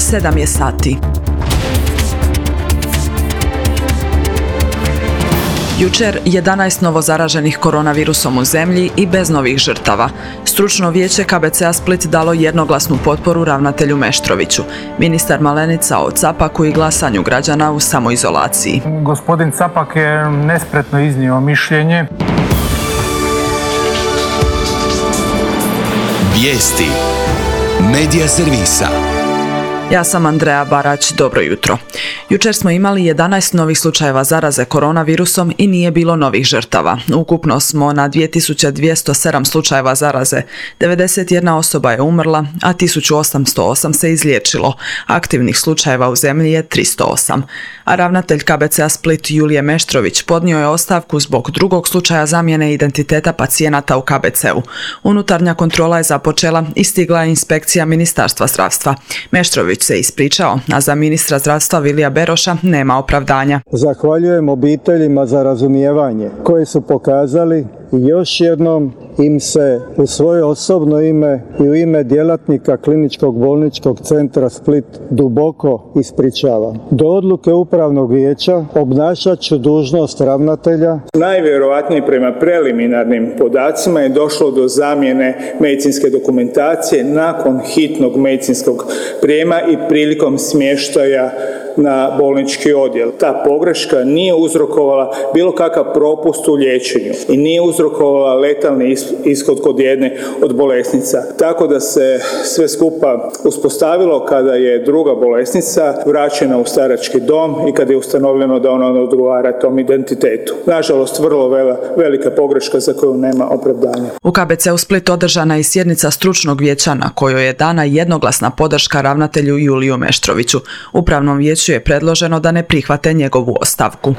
7 je sati. Jučer 11 novozaraženih koronavirusom u zemlji i bez novih žrtava. Stručno vijeće KBC-a Split dalo jednoglasnu potporu ravnatelju Meštroviću. Ministar Malenica o Capaku i glasanju građana u samoizolaciji. Gospodin Capak je nespretno iznio mišljenje. Vijesti Medija servisa. Ja sam Andreja Barać, dobro jutro. Jučer smo imali 11 novih slučajeva zaraze koronavirusom i nije bilo novih žrtava. Ukupno smo na 2207 slučajeva zaraze. 91 osoba je umrla, a 1808 se izliječilo. Aktivnih slučajeva u zemlji je 308. A ravnatelj KBC-a Split Julije Meštrović podnio je ostavku zbog drugog slučaja zamjene identiteta pacijenata u KBC-u. Unutarnja kontrola je započela i stigla je inspekcija Ministarstva zdravstva. Meštrović se ispričao, a za ministra zdravstva Vilija Beroša nema opravdanja. Zahvaljujem obiteljima za razumijevanje koje su pokazali i još jednom im se u svoje osobno ime i u ime djelatnika Kliničkog bolničkog centra Split duboko ispričavam. Do odluke upravnog vijeća obnašat ću dužnost ravnatelja. Najvjerojatnije prema preliminarnim podacima je došlo do zamjene medicinske dokumentacije nakon hitnog medicinskog prijema i prilikom smještaja na bolnički odjel. Ta pogreška nije uzrokovala bilo kakav propust u liječenju i nije uzrokovala letalni ishod kod jedne od bolesnica. Tako da se sve skupa uspostavilo kada je druga bolesnica vraćena u starački dom i kada je ustanovljeno da ona ne odgovara tom identitetu. Nažalost, vrlo velika pogreška za koju nema opravdanja. U KBC-u Split održana je sjednica stručnog vijeća na kojoj je dana jednoglasna podrška ravnatelju Juliju Meštroviću. Upravnom vijeću je predloženo da ne prihvate njegovu ostavku.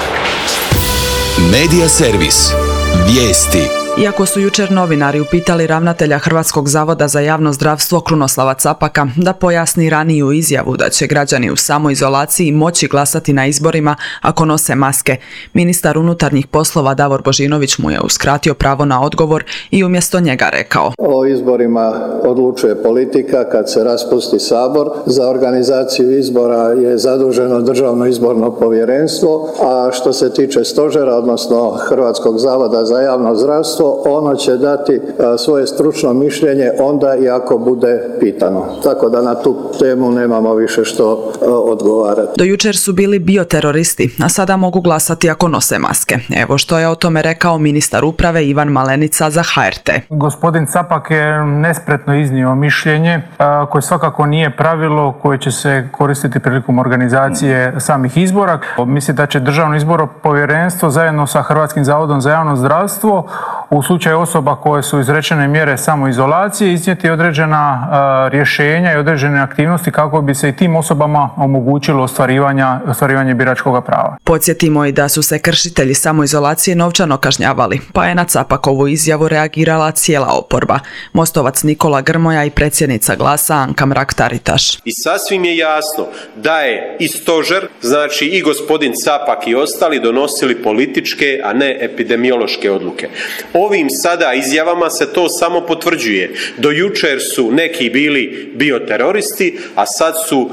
Medija servis. Vijesti. Iako su jučer novinari upitali ravnatelja Hrvatskog zavoda za javno zdravstvo Krunoslava Capaka da pojasni raniju izjavu da će građani u samoizolaciji moći glasati na izborima ako nose maske, ministar unutarnjih poslova Davor Božinović mu je uskratio pravo na odgovor i umjesto njega rekao: O izborima odlučuje politika kad se raspusti Sabor. Za organizaciju izbora je zaduženo Državno izborno povjerenstvo, a što se tiče stožera, odnosno Hrvatskog zavoda za javno zdravstvo, ono će dati svoje stručno mišljenje onda i ako bude pitano. Tako da na tu temu nemamo više što odgovarati. Do jučer su bili bioteroristi, a sada mogu glasati ako nose maske. Evo što je o tome rekao ministar uprave Ivan Malenica za HRT. Gospodin Capak je nespretno iznio mišljenje koje svakako nije pravilo koje će se koristiti prilikom organizacije samih izbora. Mislim da će Državno izborno povjerenstvo zajedno sa Hrvatskim zavodom za javno zdravstvo u slučaju osoba koje su izrečene mjere samoizolacije iznijeti određena rješenja i određene aktivnosti kako bi se i tim osobama omogućilo ostvarivanje biračkog prava. Podsjetimo i da su se kršitelji samoizolacije novčano kažnjavali, pa je na Capakovu izjavu reagirala cijela oporba. Mostovac Nikola Grmoja i predsjednica Glasa Anka Mrak-Taritaš. I sasvim je jasno da je i stožer, znači i gospodin Capak i ostali donosili političke, a ne epidemiološke odluke. Ovim sada izjavama se to samo potvrđuje. Do jučer su neki bili bioteroristi, a sad su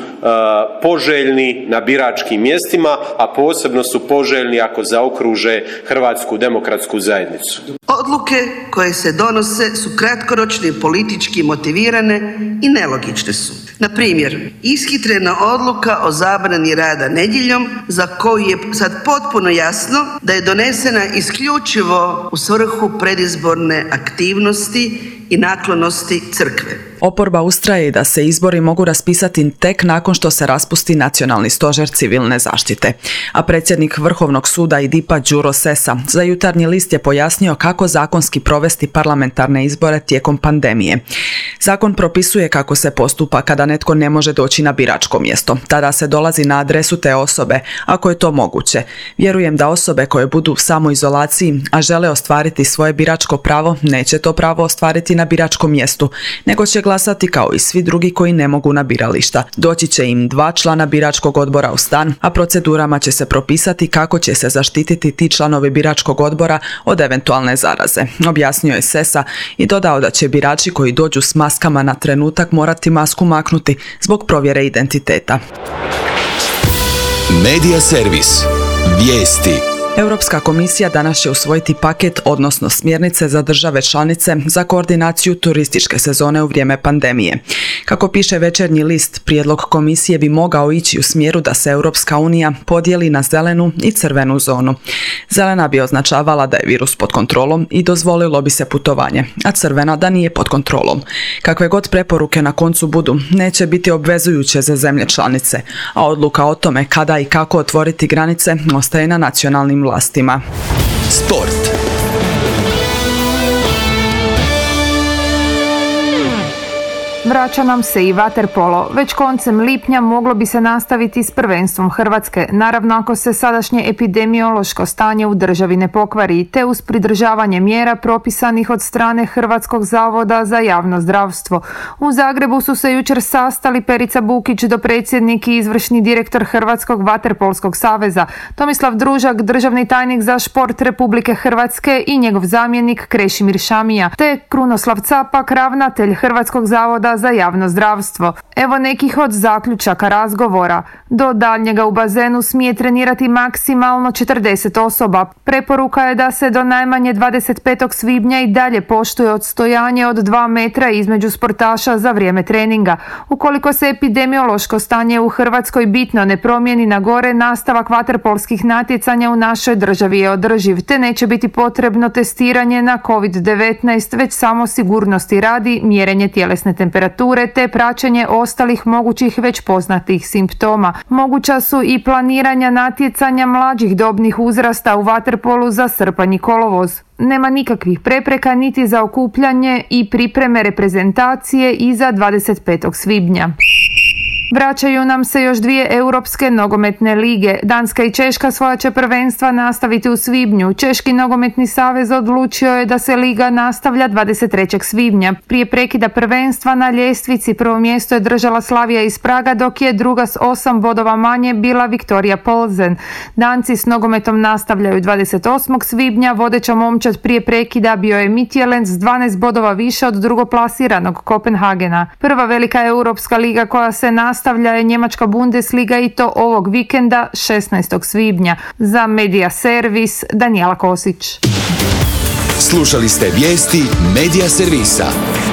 poželjni na biračkim mjestima, a posebno su poželjni ako zaokruže Hrvatsku demokratsku zajednicu. Odluke koje se donose su kratkoročne i politički motivirane i nelogične su. Na primjer, ishitrena odluka o zabrani rada nedjeljom za koju je sad potpuno jasno da je donesena isključivo u svrhu predizborne aktivnosti i naklonosti crkve. Oporba ustraje da se izbori mogu raspisati tek nakon što se raspusti Nacionalni stožer civilne zaštite. A predsjednik Vrhovnog suda i DIP-a Đuro Sesa za Jutarnji list je pojasnio kako zakonski provesti parlamentarne izbore tijekom pandemije. Zakon propisuje kako se postupa kada netko ne može doći na biračko mjesto. Tada se dolazi na adresu te osobe, ako je to moguće. Vjerujem da osobe koje budu u samoizolaciji, a žele ostvariti svoje biračko pravo, neće to pravo ostvariti na biračkom mjestu, nego će glasati kao i svi drugi koji ne mogu na birališta. Doći će im 2 člana biračkog odbora u stan, a procedurama će se propisati kako će se zaštititi ti članovi biračkog odbora od eventualne zaraze, objasnio je Sessa i dodao da će birači koji dođu s maskama na trenutak morati masku maknuti zbog provjere identiteta. Medija servis. Vijesti. Europska komisija danas će usvojiti paket, odnosno smjernice za države članice za koordinaciju turističke sezone u vrijeme pandemije. Kako piše Večernji list, prijedlog komisije bi mogao ići u smjeru da se Europska unija podijeli na zelenu i crvenu zonu. Zelena bi označavala da je virus pod kontrolom i dozvolilo bi se putovanje, a crvena da nije pod kontrolom. Kakve god preporuke na koncu budu, neće biti obvezujuće za zemlje članice, a odluka o tome kada i kako otvoriti granice ostaje na nacionalnim vlastima. Sport. Vraća nam se i vaterpolo. Već koncem lipnja moglo bi se nastaviti s prvenstvom Hrvatske, naravno ako se sadašnje epidemiološko stanje u državi ne pokvari, te uz pridržavanje mjera propisanih od strane Hrvatskog zavoda za javno zdravstvo. U Zagrebu su se jučer sastali Perica Bukić, dopredsjednik i izvršni direktor Hrvatskog vaterpolskog saveza, Tomislav Družak, državni tajnik za šport Republike Hrvatske i njegov zamjenik Krešimir Šamija, te Krunoslav Capak, ravnatelj Hrvatskog zavoda za javno zdravstvo. Evo nekih od zaključaka razgovora. Do daljnjega u bazenu smije trenirati maksimalno 40 osoba. Preporuka je da se do najmanje 25. svibnja i dalje poštuje odstojanje od 2 metra između sportaša za vrijeme treninga. Ukoliko se epidemiološko stanje u Hrvatskoj bitno ne promijeni na gore, nastavak vaterpolskih natjecanja u našoj državi je održiv, te neće biti potrebno testiranje na COVID-19, već samo sigurnosti radi, mjerenje tjelesne temperature te praćenje ostalih mogućih već poznatih simptoma. Moguća su i planiranja natjecanja mlađih dobnih uzrasta u vaterpolu za srpanj i kolovoz. Nema nikakvih prepreka niti za okupljanje i pripreme reprezentacije iza 25. svibnja. Vraćaju nam se još 2 europske nogometne lige. Danska i Češka svoja će prvenstva nastaviti u svibnju. Češki nogometni savez odlučio je da se liga nastavlja 23. svibnja. Prije prekida prvenstva na ljestvici prvo mjesto je držala Slavija iz Praga, dok je druga s 8 bodova manje bila Viktoria Plzen. Danci s nogometom nastavljaju 28. svibnja. Vodeća momčad prije prekida bio je Midtjylland s 12 bodova više od drugoplasiranog Kopenhagena. Prva velika europska liga koja se nastavlja je njemačka Bundesliga i to ovog vikenda 16. svibnja. Za Medija servis Danijela Kosić. Slušali ste vijesti Medija servisa.